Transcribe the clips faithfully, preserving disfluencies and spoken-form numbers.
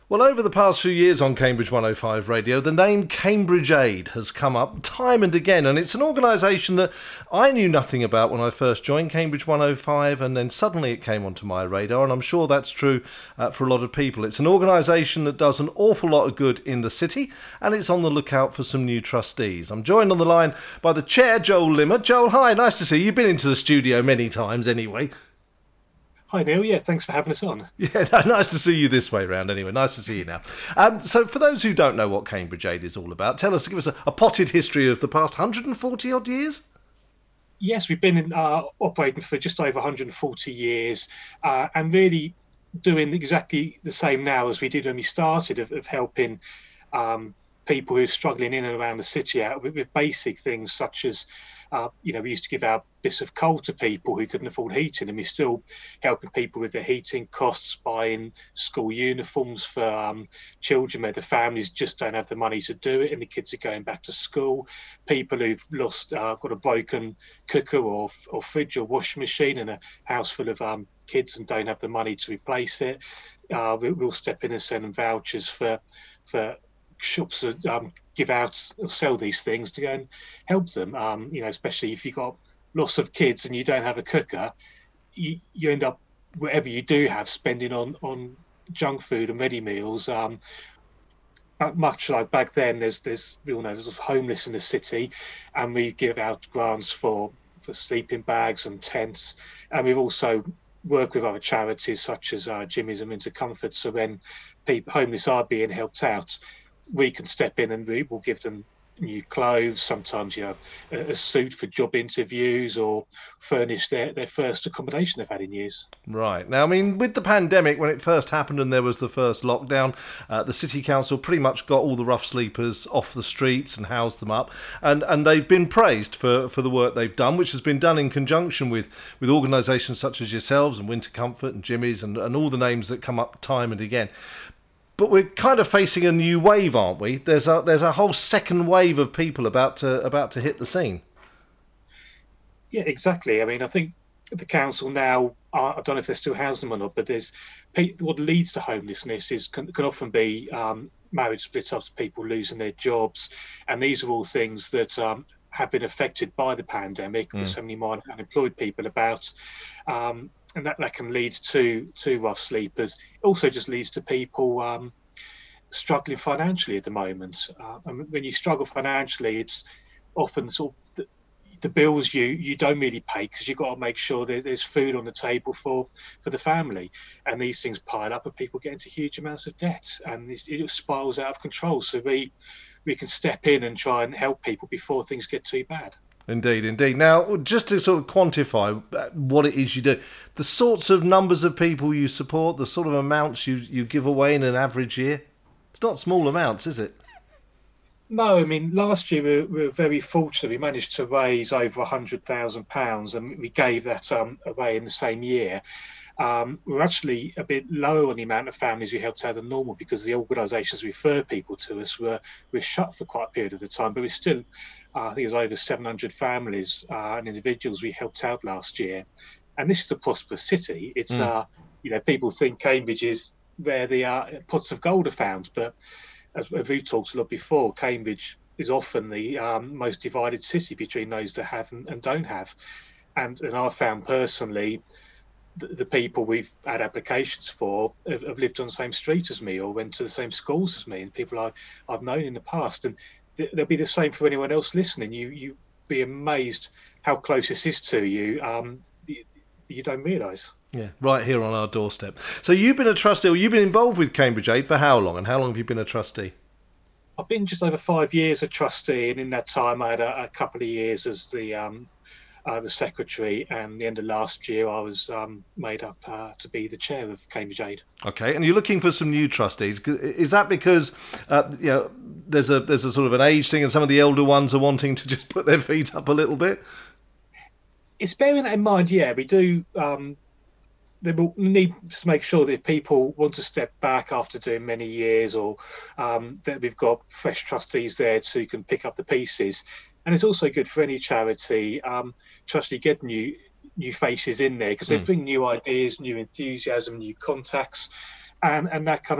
Well, over the past few years on Cambridge one oh five Radio, the name Cambridge Aid has come up time and again, and it's an organisation that I knew nothing about when I first joined Cambridge one oh five, and then suddenly it came onto my radar, and I'm sure that's true uh, for a lot of people. It's an organisation that does an awful lot of good in the city, and it's on the lookout for some new trustees. I'm joined on the line by the chair, Joel Limmer. Joel, hi, nice to see you. You've been into the studio many times anyway. Hi Neil, yeah, thanks for having us on. Yeah, no, nice to see you this way round anyway. Nice to see you now. Um, so for those who don't know what Cambridge Aid is all about, tell us, give us a, a potted history of the past one hundred forty odd years? Yes, we've been in, uh, operating for just over one hundred forty years uh, and really doing exactly the same now as we did when we started, of, of helping um, people who are struggling in and around the city out with, with basic things such as, uh, you know, we used to give out bits of coal to people who couldn't afford heating, and we're still helping people with their heating costs, buying school uniforms for um, children where the families just don't have the money to do it and the kids are going back to school, people who've lost, uh, got a broken cooker or, or fridge or washing machine in a house full of um, kids and don't have the money to replace it. Uh, we, we'll step in and send them vouchers for, for shops that um, give out or sell these things to go and help them, um, you know, especially if you've got lots of kids and you don't have a cooker, you, you end up, whatever you do have, spending on on junk food and ready meals. Um, much like back then, there's there's we all know there's homeless in the city, and we give out grants for for sleeping bags and tents, and we've also worked with other charities such as uh, Jimmy's and Winter Comfort. So when people homeless are being helped out, we can step in and we will give them new clothes, sometimes, you know, a, a suit for job interviews, or furnish their, their first accommodation they've had in years. Right. Now, I mean, with the pandemic, when it first happened and there was the first lockdown, uh, the City Council pretty much got all the rough sleepers off the streets and housed them up. And, and they've been praised for, for the work they've done, which has been done in conjunction with, with organisations such as yourselves and Winter Comfort and Jimmy's and, and all the names that come up time and again. But we're kind of facing a new wave, aren't we? There's a there's a whole second wave of people about to about to hit the scene. Yeah, exactly. I mean, I think the council now, uh, I don't know if they're still housing them or not, but there's what leads to homelessness is can, can often be um, marriage split-ups, people losing their jobs, and these are all things that um, have been affected by the pandemic. Mm. There's so many more unemployed people about. Um, And that, that can lead to to rough sleepers. It also just leads to people um, struggling financially at the moment. Uh, and when you struggle financially, it's often sort of the, the bills you you don't really pay because you've got to make sure that there's food on the table for for the family. And these things pile up, and people get into huge amounts of debt, and it, it spirals out of control. So we we can step in and try and help people before things get too bad. Indeed, indeed. Now, just to sort of quantify what it is you do, the sorts of numbers of people you support, the sort of amounts you, you give away in an average year, it's not small amounts, is it? No, I mean, last year we were, we were very fortunate. We managed to raise over one hundred thousand pounds, and we gave that um, away in the same year. Um, we're actually a bit lower on the amount of families we helped out than normal because the organisations refer people to us were, were shut for quite a period of the time, but we're still... Uh, I think it was over seven hundred families uh, and individuals we helped out last year. And this is a prosperous city. It's, mm. uh, you know, people think Cambridge is where the uh, pots of gold are found. But as we've talked a lot before, Cambridge is often the um, most divided city between those that have and, and don't have. And, and I've found personally, the, the people we've had applications for have, have lived on the same street as me or went to the same schools as me, and people I, I've known in the past. And they'll be the same for anyone else listening. You you be amazed how close this is to you. Um, you, you don't realise. Yeah, right here on our doorstep. So you've been a trustee, or you've been involved with Cambridge Aid for how long? And how long have you been a trustee? I've been just over five years a trustee, and in that time I had a, a couple of years as the um, uh, the secretary, and the end of last year I was um, made up uh, to be the chair of Cambridge Aid. Okay, and you're looking for some new trustees. Is that because uh, you know there's a there's a sort of an age thing, and some of the elder ones are wanting to just put their feet up a little bit? It's bearing that in mind. Yeah, we do. Um, they will need to make sure that if people want to step back after doing many years, or um, that we've got fresh trustees there who can pick up the pieces. And it's also good for any charity, um, to actually get new new faces in there, because they mm. bring new ideas, new enthusiasm, new contacts, and and that kind of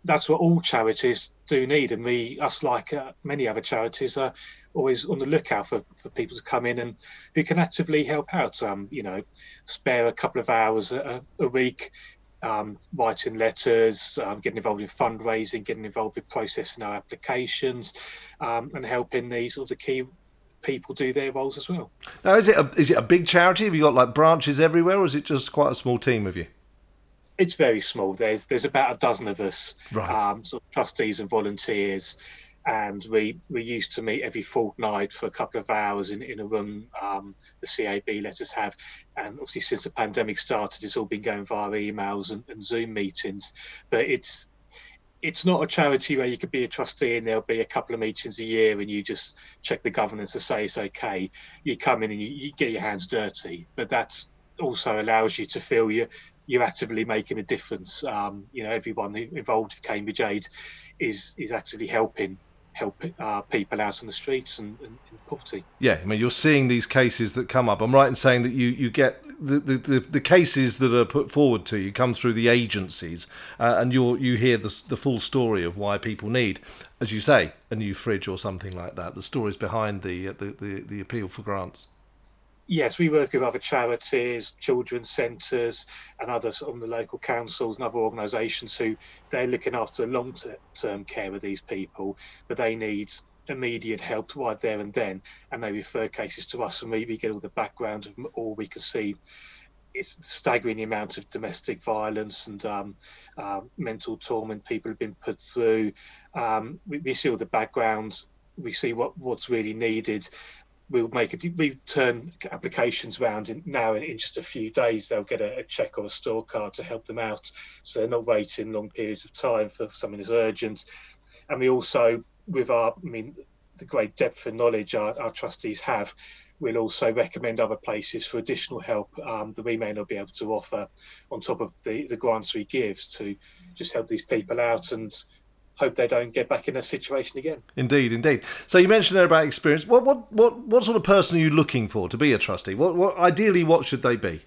that's what all charities do need. And we, us like uh, many other charities, are always on the lookout for, for people to come in and who can actively help out. Um, you know, spare a couple of hours a, a week, um, writing letters, um, getting involved in fundraising, getting involved with processing our applications, um, and helping these sort of the key people do their roles as well. Now, is it a, is it a big charity? Have you got like branches everywhere, or is it just quite a small team of you? It's very small. There's there's about a dozen of us, right. um, sort of trustees and volunteers, and we we used to meet every fortnight for a couple of hours in, in a room um, the C A B let us have. And obviously, since the pandemic started, it's all been going via emails and, and Zoom meetings. But it's it's not a charity where you could be a trustee and there'll be a couple of meetings a year and you just check the governance to say it's okay. You come in and you, you get your hands dirty, but that's also allows you to feel you you're actively making a difference. Um, you know, everyone involved with Cambridge Aid is is actually helping help uh, people out on the streets and, and in poverty. Yeah, I mean, you're seeing these cases that come up. I'm right in saying that you, you get the, the, the, the cases that are put forward to you come through the agencies, uh, and you you hear the, the full story of why people need, as you say, a new fridge or something like that. The stories behind the the, the, the appeal for grants. Yes, we work with other charities, children's centres and others on the local councils and other organisations who they're looking after long-term care of these people, but they need immediate help right there and then, and they refer cases to us and we, we get all the background of all we can see. It's staggering the amount of domestic violence and um, uh, mental torment people have been put through. Um, we, we see all the background, we see what, what's really needed. We'll make a, we turn applications around in, now in, in just a few days. They'll get a, a cheque or a store card to help them out, so they're not waiting long periods of time for something as urgent. And we also, with our, I mean, the great depth of knowledge our, our trustees have, we'll also recommend other places for additional help um, that we may not be able to offer on top of the, the grants we give to just help these people out and hope they don't get back in a situation again. Indeed, indeed. So you mentioned there about experience. What what what what sort of person are you looking for to be a trustee? What what ideally what should they be?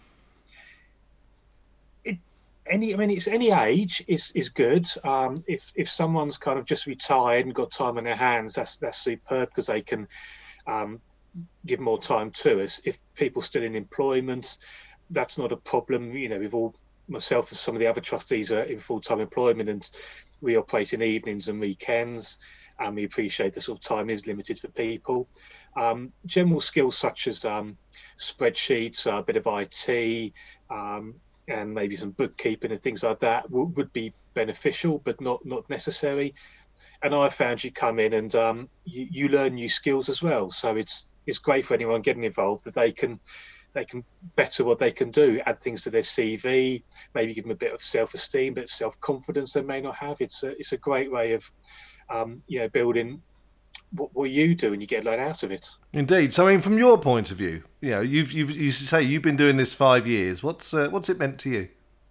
It, any I mean it's any age is is good. Um, if if someone's kind of just retired and got time on their hands, that's that's superb because they can um, give more time to us. If people still in employment, that's not a problem. You know, we've all myself and some of the other trustees are in full-time employment and we operate in evenings and weekends, and we appreciate the sort of time is limited for people. Um, general skills such as um, spreadsheets, a bit of I T, um, and maybe some bookkeeping and things like that w- would be beneficial, but not not necessary. And I found you come in and um, you, you learn new skills as well. So it's it's great for anyone getting involved that they can they can better what they can do, add things to their C V, maybe give them a bit of self-esteem, bit of self-confidence they may not have. It's a it's a great way of, um, you know, building what, what you do and you get a lot out of it. Indeed. So, I mean, from your point of view, you know, you've you've you say you've been doing this five years. What's uh, what's it meant to you?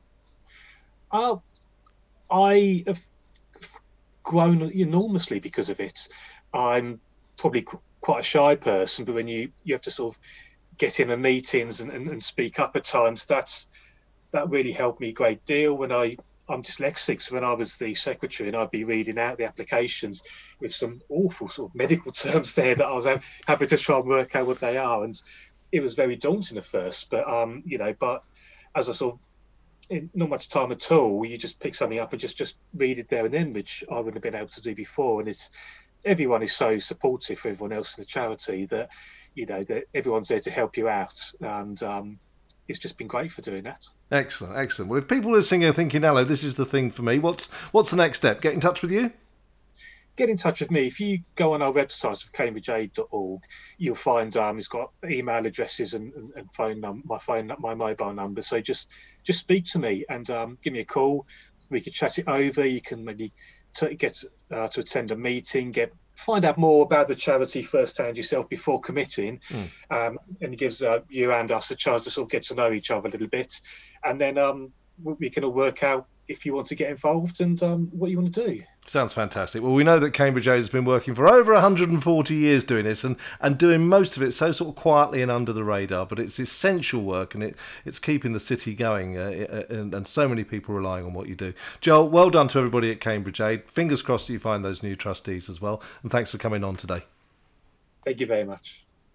Uh, I have grown enormously because of it. I'm probably qu- quite a shy person, but when you you have to sort of get in the meetings and, and, and speak up at times, that's that really helped me a great deal. When I I'm dyslexic, so when I was the secretary and I'd be reading out the applications with some awful sort of medical terms there that I was having to try and work out what they are, and it was very daunting at first. But um, you know, but as I sort of in not much time at all, you just pick something up and just just read it there and then, which I wouldn't have been able to do before. And it's everyone is so supportive for everyone else in the charity that, you know, that everyone's there to help you out, and um, it's just been great for doing that. Excellent, excellent. Well, if people listening are thinking, hello, this is the thing for me, what's what's the next step? Get in touch with you? Get in touch with me. If you go on our website of cambridge aid dot org, you'll find um, it's got email addresses and, and, and phone num- my phone, my mobile number. So just just speak to me and um, give me a call. We can chat it over. You can maybe t- get uh, to attend a meeting, get find out more about the charity firsthand yourself before committing, mm. um, and it gives uh, you and us a chance to sort of get to know each other a little bit, and then um, we can all work out if you want to get involved and um, what you want to do. Sounds fantastic. Well, we know that Cambridge Aid has been working for over one hundred forty years doing this, and, and doing most of it so sort of quietly and under the radar, but it's essential work, and it, it's keeping the city going, uh, and, and so many people relying on what you do. Joel, well done to everybody at Cambridge Aid. Fingers crossed that you find those new trustees as well, and thanks for coming on today. Thank you very much.